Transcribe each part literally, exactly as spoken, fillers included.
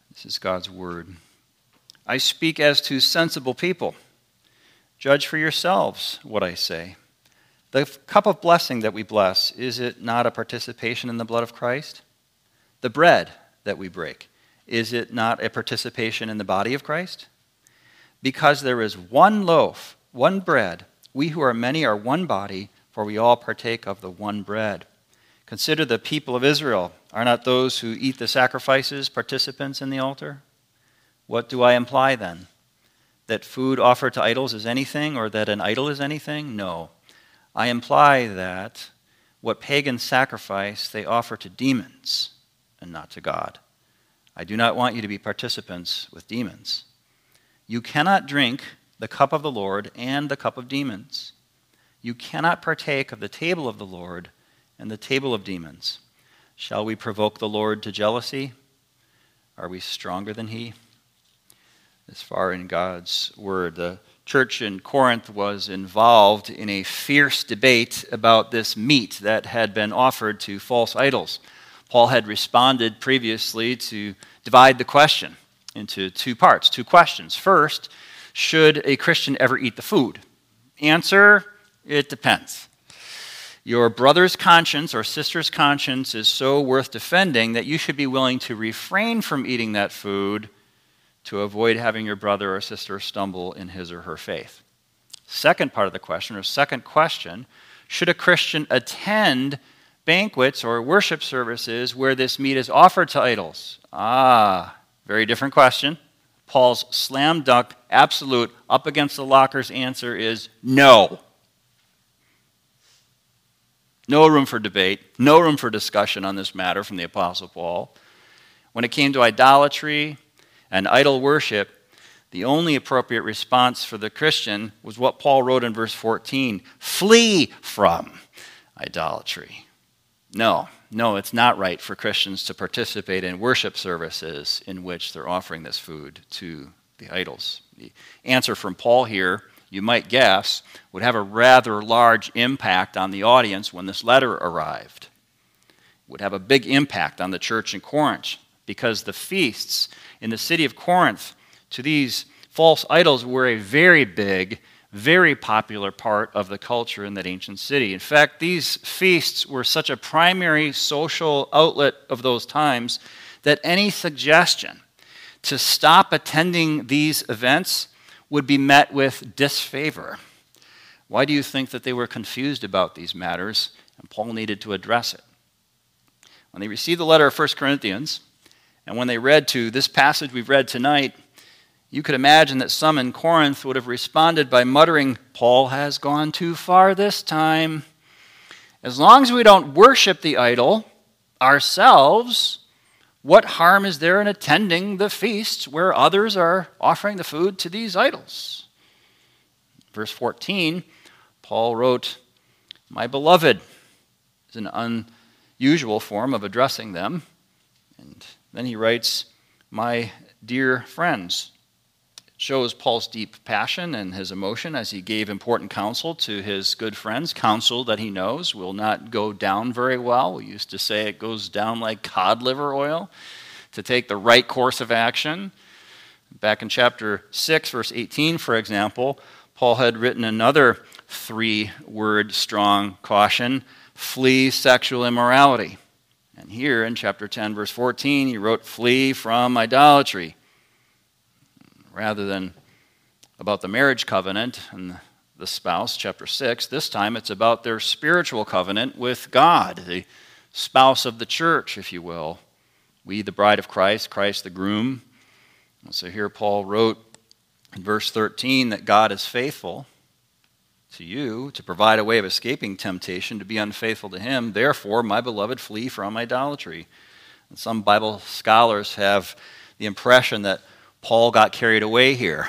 This is God's word. I speak as to sensible people. Judge for yourselves what I say. The cup of blessing that we bless, is it not a participation in the blood of Christ? The bread that we break, is it not a participation in the body of Christ? Because there is one loaf, one bread, we who are many are one body, for we all partake of the one bread. Consider the people of Israel. Are not those who eat the sacrifices participants in the altar? What do I imply then? That food offered to idols is anything, or that an idol is anything? No. I imply that what pagans sacrifice, they offer to demons and not to God. I do not want you to be participants with demons. You cannot drink the cup of the Lord and the cup of demons. You cannot partake of the table of the Lord and the table of demons. Shall we provoke the Lord to jealousy? Are we stronger than he? As far in God's word, the church in Corinth was involved in a fierce debate about this meat that had been offered to false idols. Paul had responded previously to divide the question into two parts, two questions. First, should a Christian ever eat the food? Answer, it depends. Your brother's conscience or sister's conscience is so worth defending that you should be willing to refrain from eating that food to avoid having your brother or sister stumble in his or her faith. Second part of the question, or second question, should a Christian attend banquets or worship services where this meat is offered to idols? Ah, very different question. Paul's slam dunk, absolute, up against the lockers answer is no. No room for debate, no room for discussion on this matter from the Apostle Paul. When it came to idolatry and idol worship, the only appropriate response for the Christian was what Paul wrote in verse fourteen, flee from idolatry. No, no, it's not right for Christians to participate in worship services in which they're offering this food to the idols. The answer from Paul here, you might guess, would have a rather large impact on the audience when this letter arrived. It would have a big impact on the church in Corinth, because the feasts in the city of Corinth to these false idols were a very big, very popular part of the culture in that ancient city. In fact, these feasts were such a primary social outlet of those times that any suggestion to stop attending these events would be met with disfavor. Why do you think that they were confused about these matters, and Paul needed to address it? When they received the letter of First Corinthians, and when they read to this passage we've read tonight, you could imagine that some in Corinth would have responded by muttering, Paul has gone too far this time. As long as we don't worship the idol ourselves, what harm is there in attending the feasts where others are offering the food to these idols? Verse fourteen, Paul wrote, my beloved, is an unusual form of addressing them. And then he writes, my dear friends. It shows Paul's deep passion and his emotion as he gave important counsel to his good friends, counsel that he knows will not go down very well. We used to say it goes down like cod liver oil, to take the right course of action. Back in chapter six, verse eighteen, for example, Paul had written another three-word strong caution, flee sexual immorality. And here in chapter ten, verse fourteen, he wrote, flee from idolatry. Rather than about the marriage covenant and the spouse, chapter six, this time it's about their spiritual covenant with God, the spouse of the church, if you will. We, the bride of Christ, Christ the groom. And so here Paul wrote in verse thirteen that God is faithful to you to provide a way of escaping temptation to be unfaithful to him. Therefore, my beloved, flee from idolatry. And some Bible scholars have the impression that Paul got carried away here,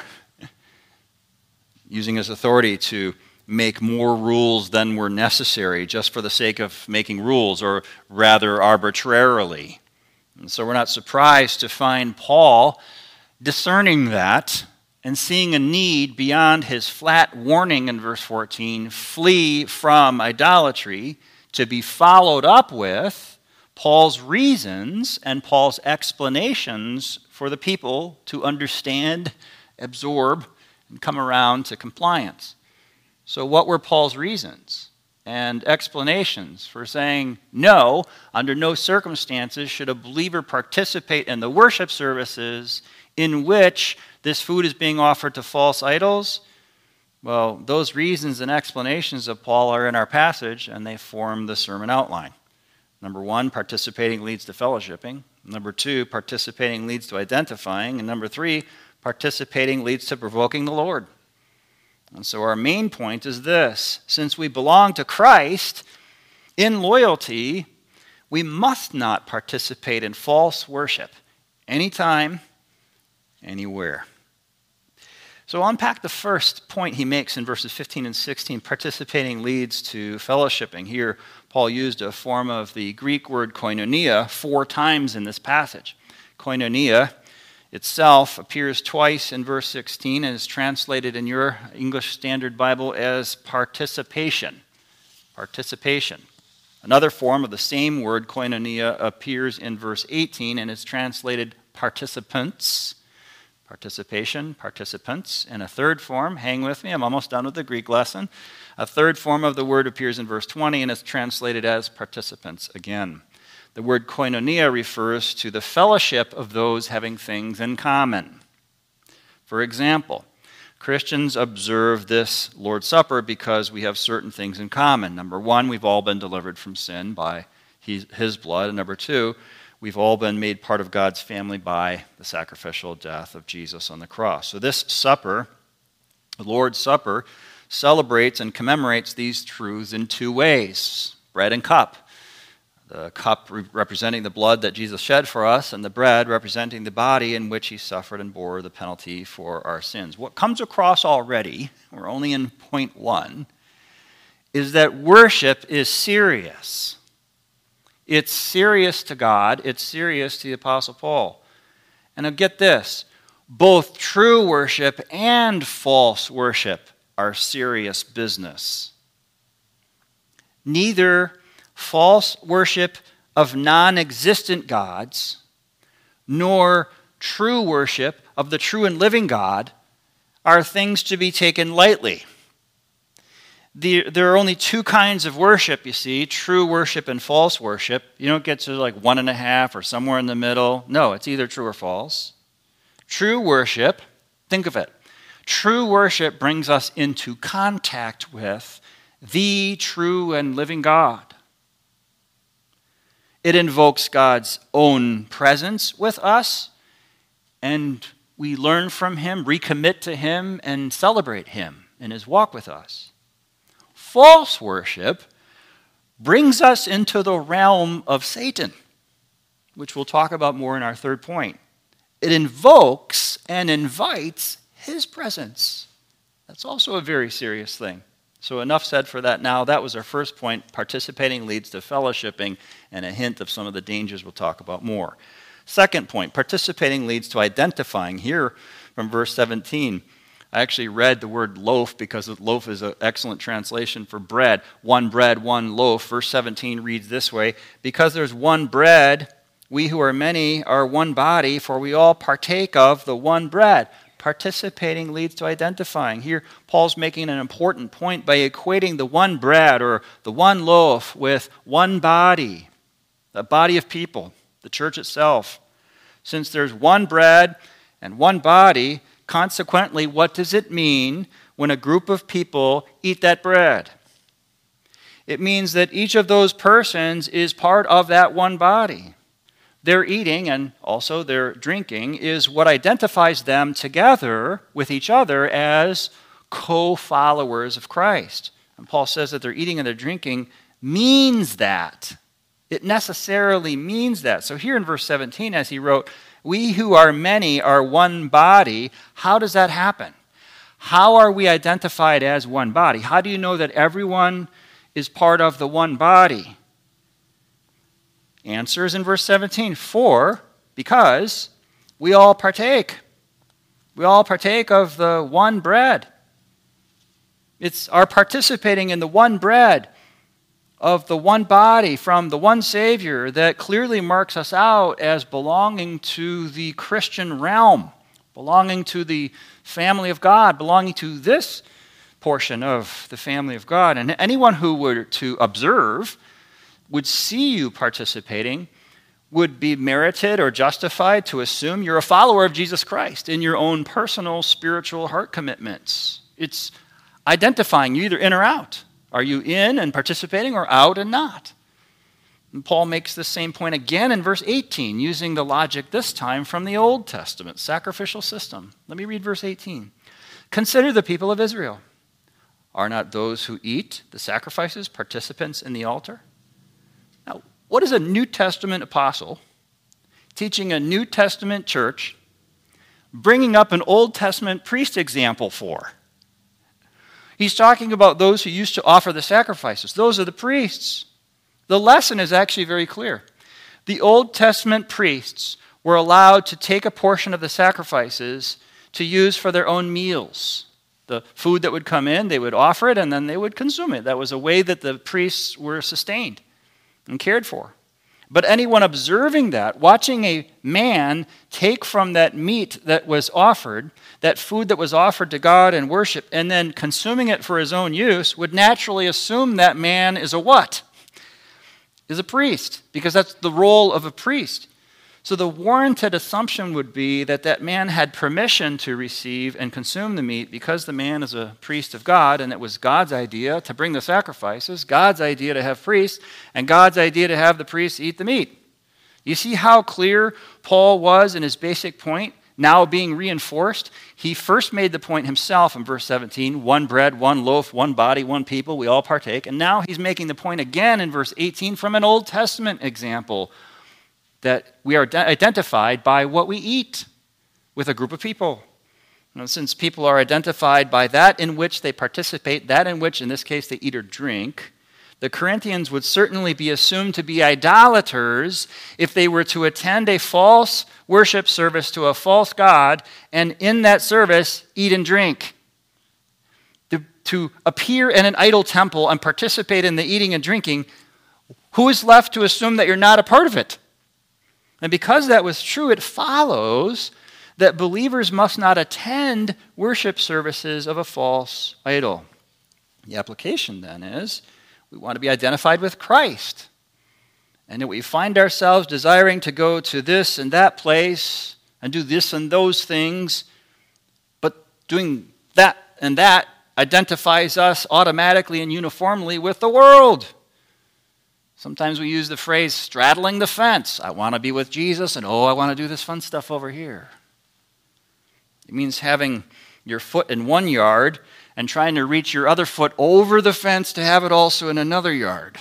using his authority to make more rules than were necessary just for the sake of making rules, or rather arbitrarily. And so we're not surprised to find Paul discerning that and seeing a need beyond his flat warning in verse fourteen, flee from idolatry, to be followed up with, Paul's reasons and Paul's explanations for the people to understand, absorb, and come around to compliance. So what were Paul's reasons and explanations for saying, no, under no circumstances should a believer participate in the worship services in which this food is being offered to false idols? Well, those reasons and explanations of Paul are in our passage, and they form the sermon outline. Number one, participating leads to fellowshipping. Number two, participating leads to identifying. And number three, participating leads to provoking the Lord. And so our main point is this: since we belong to Christ in loyalty, we must not participate in false worship anytime, anywhere. So unpack the first point he makes in verses fifteen and sixteen. Participating leads to fellowshipping. Here, Paul used a form of the Greek word koinonia four times in this passage. Koinonia itself appears twice in verse sixteen and is translated in your English Standard Bible as participation. Participation. Another form of the same word, koinonia, appears in verse eighteen and is translated participants. Participation, participants. And a third form, hang with me, I'm almost done with the Greek lesson. A third form of the word appears in verse twenty and is translated as participants again. The word koinonia refers to the fellowship of those having things in common. For example, Christians observe this Lord's Supper because we have certain things in common. Number one, we've all been delivered from sin by his blood. And number two, we've all been made part of God's family by the sacrificial death of Jesus on the cross. So this supper, the Lord's Supper, celebrates and commemorates these truths in two ways: bread and cup. The cup representing the blood that Jesus shed for us, and the bread representing the body in which he suffered and bore the penalty for our sins. What comes across already, we're only in point one, is that worship is serious. It's serious to God. It's serious to the Apostle Paul. And now get this: both true worship and false worship are serious business. Neither false worship of non-existent gods nor true worship of the true and living God are things to be taken lightly. The, there are only two kinds of worship, you see: true worship and false worship. You don't get to like one and a half or somewhere in the middle. No, it's either true or false. True worship, think of it. True worship brings us into contact with the true and living God. It invokes God's own presence with us, and we learn from him, recommit to him, and celebrate him in his walk with us. False worship brings us into the realm of Satan, which we'll talk about more in our third point. It invokes and invites his presence. That's also a very serious thing. So enough said for that now. That was our first point. Participating leads to fellowshipping, and a hint of some of the dangers we'll talk about more. Second point, participating leads to identifying. Here from verse seventeen, I actually read the word loaf because loaf is an excellent translation for bread. One bread, one loaf. Verse seventeen reads this way: because there's one bread, we who are many are one body, for we all partake of the one bread. Participating leads to identifying. Here, Paul's making an important point by equating the one bread or the one loaf with one body, the body of people, the church itself. Since there's one bread and one body, consequently, what does it mean when a group of people eat that bread? It means that each of those persons is part of that one body. Their eating and also their drinking is what identifies them together with each other as co-followers of Christ. And Paul says that their eating and their drinking means that. It necessarily means that. So here in verse seventeen, as he wrote, we who are many are one body. How does that happen? How are we identified as one body? How do you know that everyone is part of the one body? Answer is in verse seventeen. For, because we all partake. We all partake of the one bread. It's our participating in the one bread, of the one body from the one Savior that clearly marks us out as belonging to the Christian realm, belonging to the family of God, belonging to this portion of the family of God. And anyone who were to observe would see you participating would be merited or justified to assume you're a follower of Jesus Christ in your own personal spiritual heart commitments. It's identifying you either in or out. Are you in and participating or out and not? And Paul makes the same point again in verse eighteen, using the logic this time from the Old Testament sacrificial system. Let me read verse eighteen. Consider the people of Israel. Are not those who eat the sacrifices participants in the altar? Now, what is a New Testament apostle teaching a New Testament church bringing up an Old Testament priest example for? He's talking about those who used to offer the sacrifices. Those are the priests. The lesson is actually very clear. The Old Testament priests were allowed to take a portion of the sacrifices to use for their own meals. The food that would come in, they would offer it, and then they would consume it. That was a way that the priests were sustained and cared for. But anyone observing that, watching a man take from that meat that was offered, that food that was offered to God in worship, and then consuming it for his own use, would naturally assume that man is a what? Is a priest, because that's the role of a priest. So the warranted assumption would be that that man had permission to receive and consume the meat because the man is a priest of God, and it was God's idea to bring the sacrifices, God's idea to have priests, and God's idea to have the priests eat the meat. You see how clear Paul was in his basic point, now being reinforced? He first made the point himself in verse seventeen, one bread, one loaf, one body, one people, we all partake. And now he's making the point again in verse eighteen from an Old Testament example, that we are identified by what we eat with a group of people. You know, since people are identified by that in which they participate, that in which, in this case, they eat or drink, the Corinthians would certainly be assumed to be idolaters if they were to attend a false worship service to a false god and in that service eat and drink. To, to appear in an idol temple and participate in the eating and drinking, who is left to assume that you're not a part of it? And because that was true, it follows that believers must not attend worship services of a false idol. The application then is we want to be identified with Christ. And that we find ourselves desiring to go to this and that place and do this and those things, but doing that and that identifies us automatically and uniformly with the world. Sometimes we use the phrase straddling the fence. I want to be with Jesus, and oh, I want to do this fun stuff over here. It means having your foot in one yard and trying to reach your other foot over the fence to have it also in another yard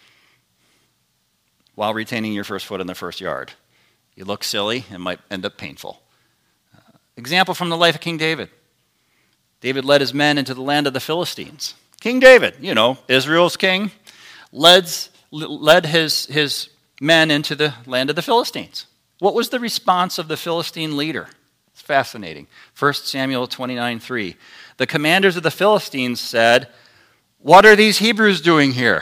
while retaining your first foot in the first yard. You look silly, it might end up painful. Uh, example from the life of King David. David led his men into the land of the Philistines. King David, you know, Israel's king, led led his, his men into the land of the Philistines. What was the response of the Philistine leader? It's fascinating. First Samuel twenty-nine three. The commanders of the Philistines said, "What are these Hebrews doing here?"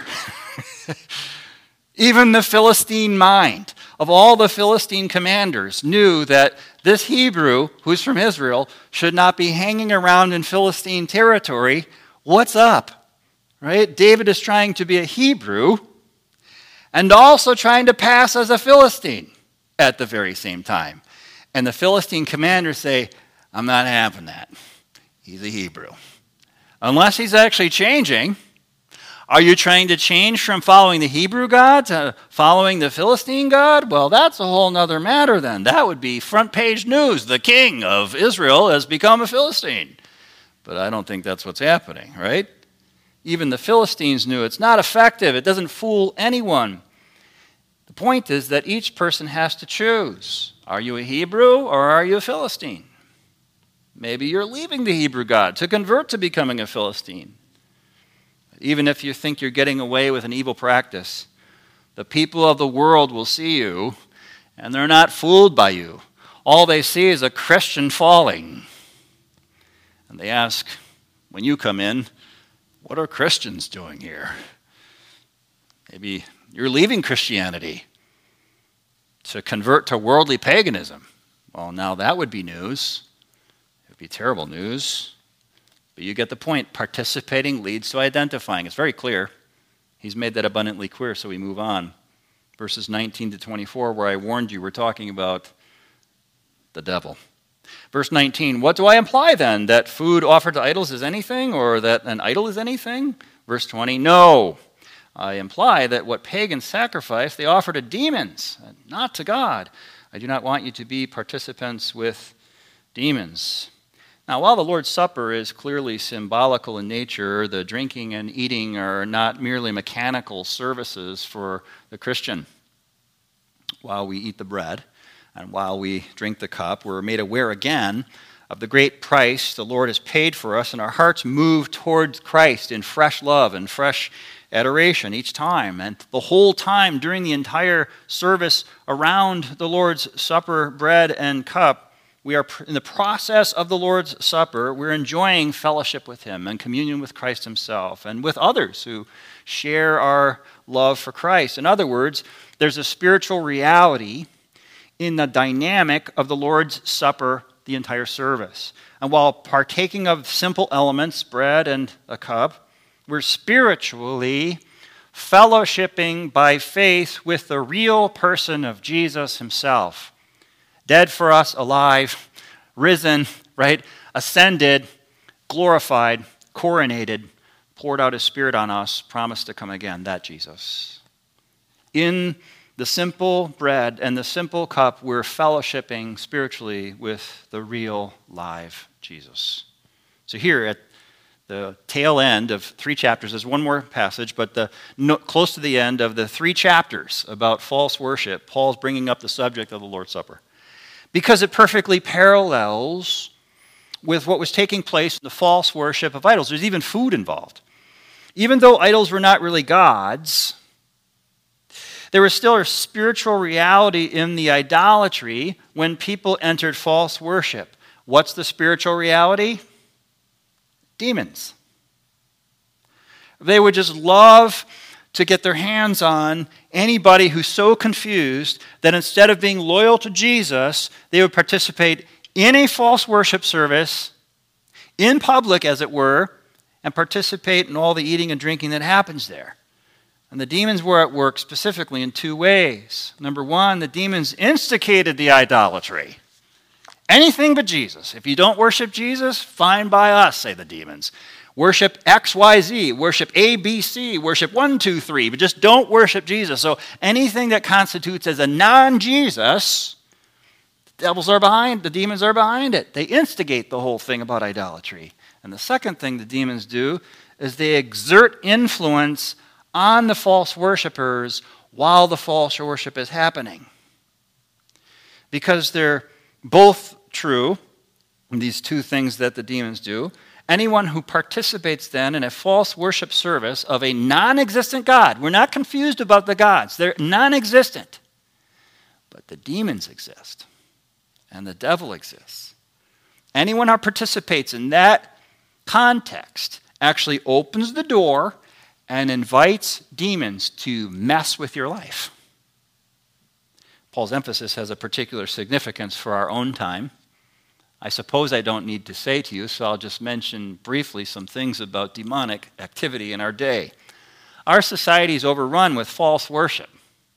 Even the Philistine mind of all the Philistine commanders knew that this Hebrew, who's from Israel, should not be hanging around in Philistine territory. What's up? Right? David is trying to be a Hebrew and also trying to pass as a Philistine at the very same time. And the Philistine commanders say, "I'm not having that. He's a Hebrew." Unless he's actually changing. Are you trying to change from following the Hebrew God to following the Philistine God? Well, that's a whole nother matter then. That would be front page news. The king of Israel has become a Philistine. But I don't think that's what's happening, right? Even the Philistines knew it's not effective. It doesn't fool anyone. The point is that each person has to choose. Are you a Hebrew or are you a Philistine? Maybe you're leaving the Hebrew God to convert to becoming a Philistine. Even if you think you're getting away with an evil practice, the people of the world will see you, and they're not fooled by you. All they see is a Christian falling. And they ask, when you come in, "What are Christians doing here?" Maybe you're leaving Christianity to convert to worldly paganism. Well, now that would be news. It would be terrible news. But you get the point. Participating leads to identifying. It's very clear. He's made that abundantly clear, so we move on. Verses nineteen to twenty-four, where I warned you, we're talking about the devil. Verse nineteen, what do I imply then? That food offered to idols is anything, or that an idol is anything? Verse twenty, no. I imply that what pagans sacrifice, they offer to demons, not to God. I do not want you to be participants with demons. Now, while the Lord's Supper is clearly symbolical in nature, the drinking and eating are not merely mechanical services for the Christian. While we eat the bread and while we drink the cup, we're made aware again of the great price the Lord has paid for us, and our hearts move towards Christ in fresh love and fresh adoration each time. And the whole time during the entire service around the Lord's Supper, bread and cup, we are in the process of the Lord's Supper. We're enjoying fellowship with Him and communion with Christ Himself and with others who share our love for Christ. In other words, there's a spiritual reality in the dynamic of the Lord's Supper the entire service. And while partaking of simple elements, bread and a cup, we're spiritually fellowshipping by faith with the real person of Jesus Himself. Dead for us, alive, risen, right? Ascended, glorified, coronated, poured out His Spirit on us, promised to come again, that Jesus. In the simple bread and the simple cup, we're fellowshipping spiritually with the real, live Jesus. So here at the tail end of three chapters, there's one more passage, but the no, close to the end of the three chapters about false worship, Paul's bringing up the subject of the Lord's Supper, because it perfectly parallels with what was taking place in the false worship of idols. There's even food involved. Even though idols were not really gods, there was still a spiritual reality in the idolatry when people entered false worship. What's the spiritual reality? Demons. They would just love to get their hands on anybody who's so confused that instead of being loyal to Jesus, they would participate in a false worship service, in public as it were, and participate in all the eating and drinking that happens there. And the demons were at work specifically in two ways. Number one, the demons instigated the idolatry. Anything but Jesus. If you don't worship Jesus, fine by us, say the demons. Worship X Y Z, worship A B C, worship one two three, but just don't worship Jesus. So anything that constitutes as a non-Jesus, the devils are behind, the demons are behind it. They instigate the whole thing about idolatry. And the second thing the demons do is they exert influence on the false worshipers while the false worship is happening. Because they're both true, these two things that the demons do. Anyone who participates then in a false worship service of a non-existent God, we're not confused about the gods, they're non-existent. But the demons exist, and the devil exists. Anyone who participates in that context actually opens the door and invites demons to mess with your life. Paul's emphasis has a particular significance for our own time. I suppose I don't need to say to you, so I'll just mention briefly some things about demonic activity in our day. Our society is overrun with false worship.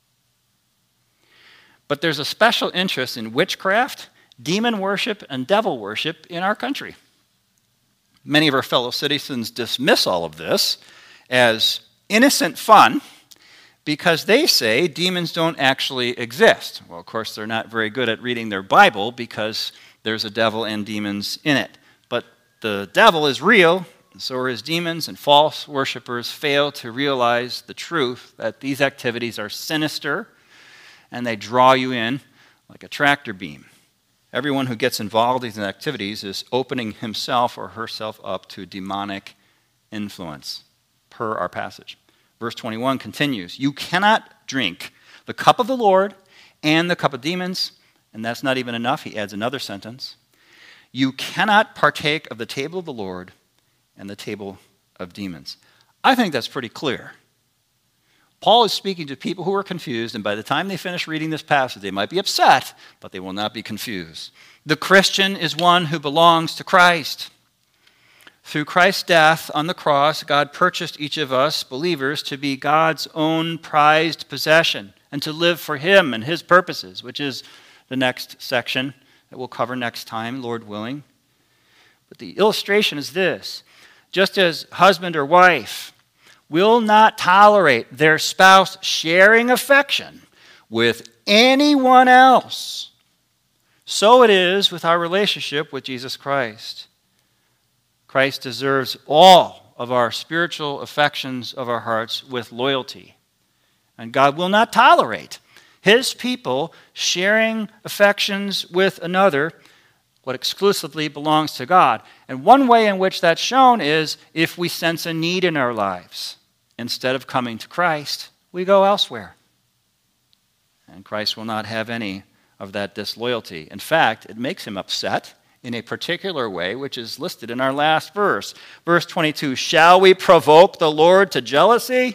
But there's a special interest in witchcraft, demon worship, and devil worship in our country. Many of our fellow citizens dismiss all of this as innocent fun because they say demons don't actually exist. Well, of course, they're not very good at reading their Bible because there's a devil and demons in it. But the devil is real, and so are his demons, and false worshipers fail to realize the truth that these activities are sinister and they draw you in like a tractor beam. Everyone who gets involved in these activities is opening himself or herself up to demonic influence, per our passage. Verse twenty-one continues, you cannot drink the cup of the Lord and the cup of demons. And that's not even enough. He adds another sentence. You cannot partake of the table of the Lord and the table of demons. I think that's pretty clear. Paul is speaking to people who are confused, and by the time they finish reading this passage, they might be upset, but they will not be confused. The Christian is one who belongs to Christ. Through Christ's death on the cross, God purchased each of us, believers, to be God's own prized possession and to live for him and his purposes, which is the next section that we'll cover next time, Lord willing. But the illustration is this. Just as husband or wife will not tolerate their spouse sharing affection with anyone else, so it is with our relationship with Jesus Christ. Christ deserves all of our spiritual affections of our hearts with loyalty. And God will not tolerate his people sharing affections with another, what exclusively belongs to God. And one way in which that's shown is if we sense a need in our lives. Instead of coming to Christ, we go elsewhere. And Christ will not have any of that disloyalty. In fact, it makes him upset in a particular way, which is listed in our last verse. Verse twenty-two, shall we provoke the Lord to jealousy?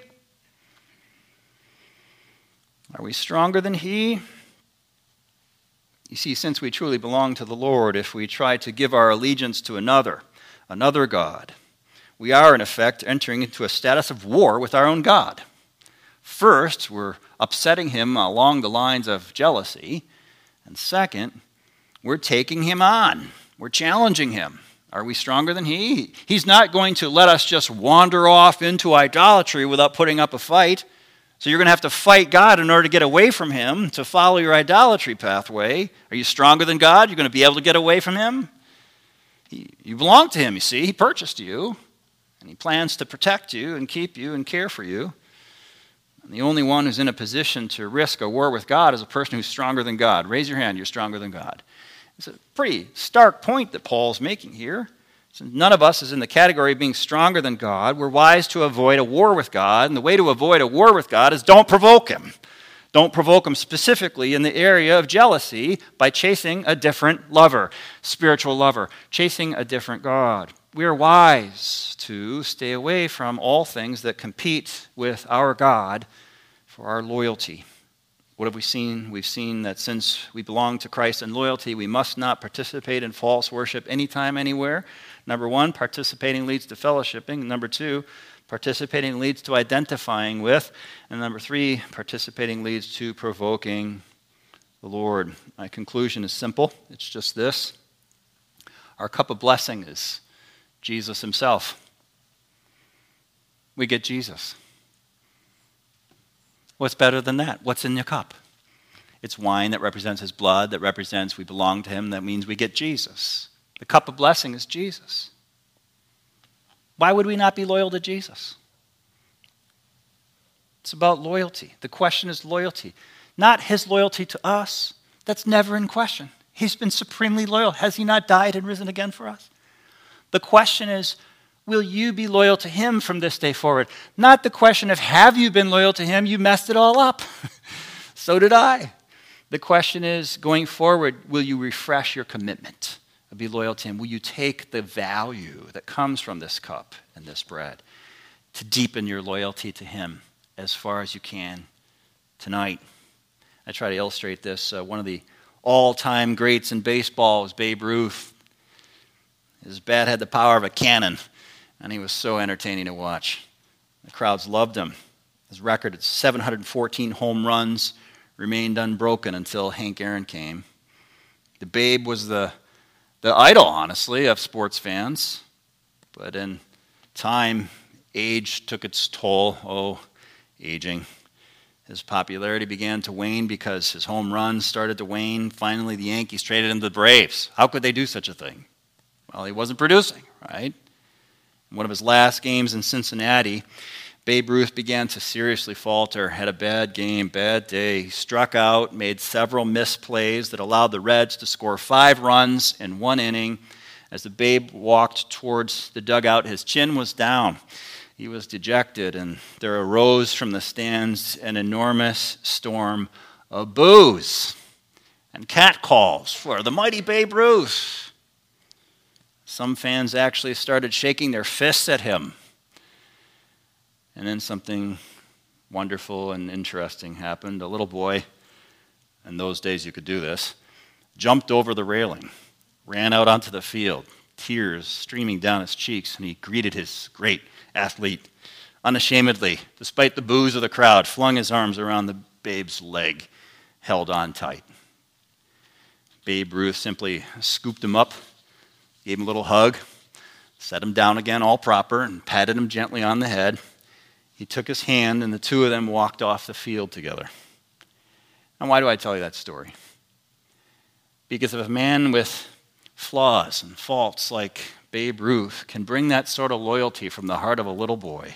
Are we stronger than he? You see, since we truly belong to the Lord, if we try to give our allegiance to another, another God, we are in effect entering into a status of war with our own God. First, we're upsetting him along the lines of jealousy. And second, we're taking him on. We're challenging him. Are we stronger than he? He's not going to let us just wander off into idolatry without putting up a fight. So you're going to have to fight God in order to get away from him, to follow your idolatry pathway. Are you stronger than God? You're going to be able to get away from him? He, you belong to him, you see. He purchased you, and he plans to protect you and keep you and care for you. And the only one who's in a position to risk a war with God is a person who's stronger than God. Raise your hand, you're stronger than God. It's a pretty stark point that Paul's making here. Since none of us is in the category of being stronger than God, we're wise to avoid a war with God. And the way to avoid a war with God is don't provoke him. Don't provoke him specifically in the area of jealousy by chasing a different lover, spiritual lover, chasing a different God. We are wise to stay away from all things that compete with our God for our loyalty. What have we seen? We've seen that since we belong to Christ in loyalty, we must not participate in false worship anytime, anywhere. Number one, participating leads to fellowshipping. Number two, participating leads to identifying with. And number three, participating leads to provoking the Lord. My conclusion is simple. It's just this. Our cup of blessing is Jesus himself. We get Jesus. What's better than that? What's in your cup? It's wine that represents his blood, that represents we belong to him. That means we get Jesus. The cup of blessing is Jesus. Why would we not be loyal to Jesus? It's about loyalty. The question is loyalty. Not his loyalty to us. That's never in question. He's been supremely loyal. Has he not died and risen again for us? The question is, will you be loyal to him from this day forward? Not the question of have you been loyal to him? You messed it all up. So did I. The question is, going forward, will you refresh your commitment? Be loyal to him. Will you take the value that comes from this cup and this bread to deepen your loyalty to him as far as you can tonight? I try to illustrate this. Uh, one of the all-time greats in baseball was Babe Ruth. His bat had the power of a cannon, and he was so entertaining to watch. The crowds loved him. His record at seven hundred fourteen home runs remained unbroken until Hank Aaron came. The Babe was the The idol, honestly, of sports fans. But in time, age took its toll. Oh, aging. His popularity began to wane because his home runs started to wane. Finally, the Yankees traded him to the Braves. How could they do such a thing? Well, he wasn't producing, right? In one of his last games in Cincinnati, Babe Ruth began to seriously falter, had a bad game, bad day. He struck out, made several misplays that allowed the Reds to score five runs in one inning. As the Babe walked towards the dugout, his chin was down. He was dejected, and there arose from the stands an enormous storm of boos and catcalls for the mighty Babe Ruth. Some fans actually started shaking their fists at him. And then something wonderful and interesting happened. A little boy, in those days you could do this, jumped over the railing, ran out onto the field, tears streaming down his cheeks, and he greeted his great athlete unashamedly, despite the boos of the crowd, flung his arms around the babe's leg, held on tight. Babe Ruth simply scooped him up, gave him a little hug, set him down again all proper, and patted him gently on the head. He took his hand, and the two of them walked off the field together. And why do I tell you that story? Because if a man with flaws and faults like Babe Ruth can bring that sort of loyalty from the heart of a little boy,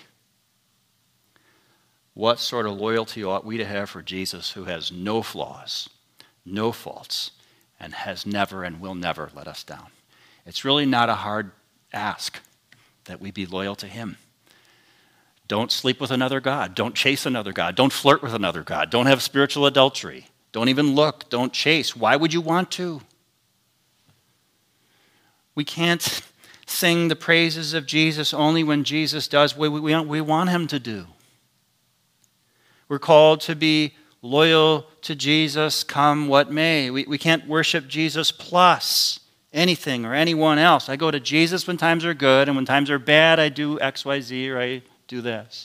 what sort of loyalty ought we to have for Jesus, who has no flaws, no faults, and has never and will never let us down? It's really not a hard ask that we be loyal to him. Don't sleep with another god. Don't chase another god. Don't flirt with another god. Don't have spiritual adultery. Don't even look. Don't chase. Why would you want to? We can't sing the praises of Jesus only when Jesus does what we, we, we want him to do. We're called to be loyal to Jesus come what may. We, we can't worship Jesus plus anything or anyone else. I go to Jesus when times are good, and when times are bad, I do X, Y, Z, or I do this.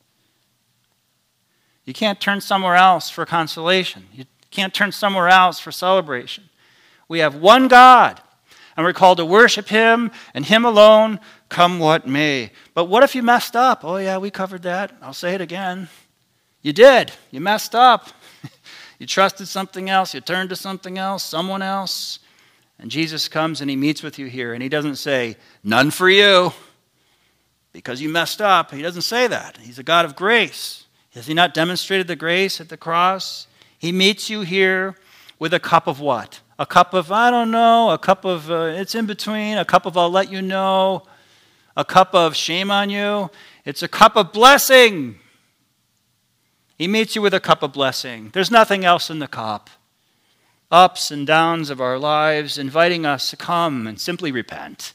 You can't turn somewhere else for consolation. You can't turn somewhere else for celebration. We have one God, and we're called to worship him and him alone, come what may. But what if you messed up? Oh yeah, we covered that. I'll say it again. You did. You messed up. You trusted something else. You turned to something else, someone else. And Jesus comes and he meets with you here, and he doesn't say, none for you, because you messed up. He doesn't say that. He's a God of grace. Has he not demonstrated the grace at the cross? He meets you here with a cup of what? A cup of, I don't know, a cup of, uh, it's in between, a cup of I'll let you know, a cup of shame on you. It's a cup of blessing. He meets you with a cup of blessing. There's nothing else in the cup. Ups and downs of our lives, inviting us to come and simply repent.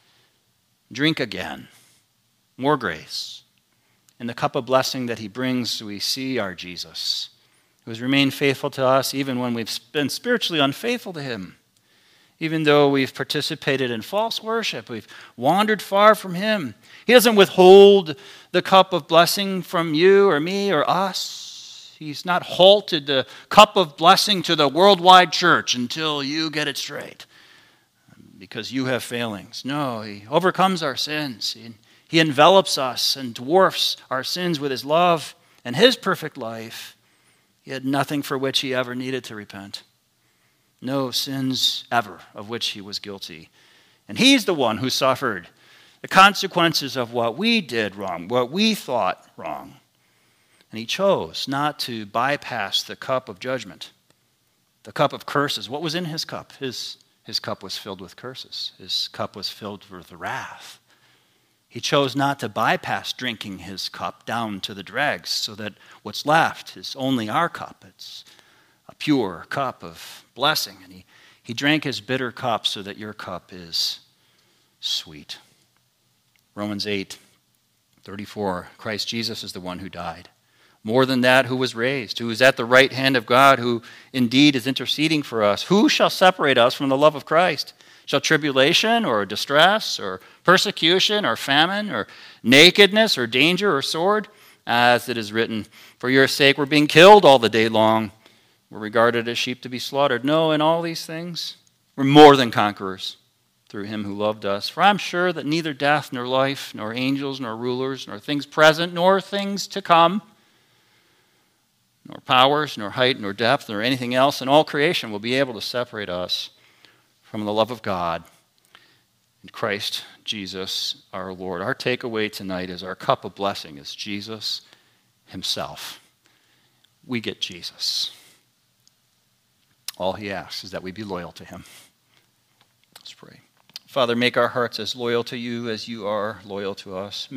Drink again. More grace. In the cup of blessing that he brings, we see our Jesus, who has remained faithful to us even when we've been spiritually unfaithful to him. Even though we've participated in false worship, we've wandered far from him. He doesn't withhold the cup of blessing from you or me or us. He's not halted the cup of blessing to the worldwide church until you get it straight because you have failings. No, he overcomes our sins. He, he envelops us and dwarfs our sins with his love and his perfect life. He had nothing for which he ever needed to repent. No sins ever of which he was guilty. And he's the one who suffered the consequences of what we did wrong, what we thought wrong. And he chose not to bypass the cup of judgment, the cup of curses. What was in his cup? His, his cup was filled with curses. His cup was filled with wrath. He chose not to bypass drinking his cup down to the dregs so that what's left is only our cup. It's a pure cup of blessing. And he, he drank his bitter cup so that your cup is sweet. Romans eight thirty-four, Christ Jesus is the one who died. More than that, who was raised, who is at the right hand of God, who indeed is interceding for us. Who shall separate us from the love of Christ? Shall tribulation or distress or persecution or famine or nakedness or danger or sword? As it is written, for your sake we're being killed all the day long. We're regarded as sheep to be slaughtered. No, in all these things, we're more than conquerors through him who loved us. For I'm sure that neither death nor life, nor angels, nor rulers, nor things present, nor things to come, nor powers, nor height, nor depth, nor anything else in all creation will be able to separate us from the love of God in Christ Jesus our Lord. Our takeaway tonight is our cup of blessing is Jesus himself. We get Jesus. All he asks is that we be loyal to him. Let's pray. Father, make our hearts as loyal to you as you are loyal to us.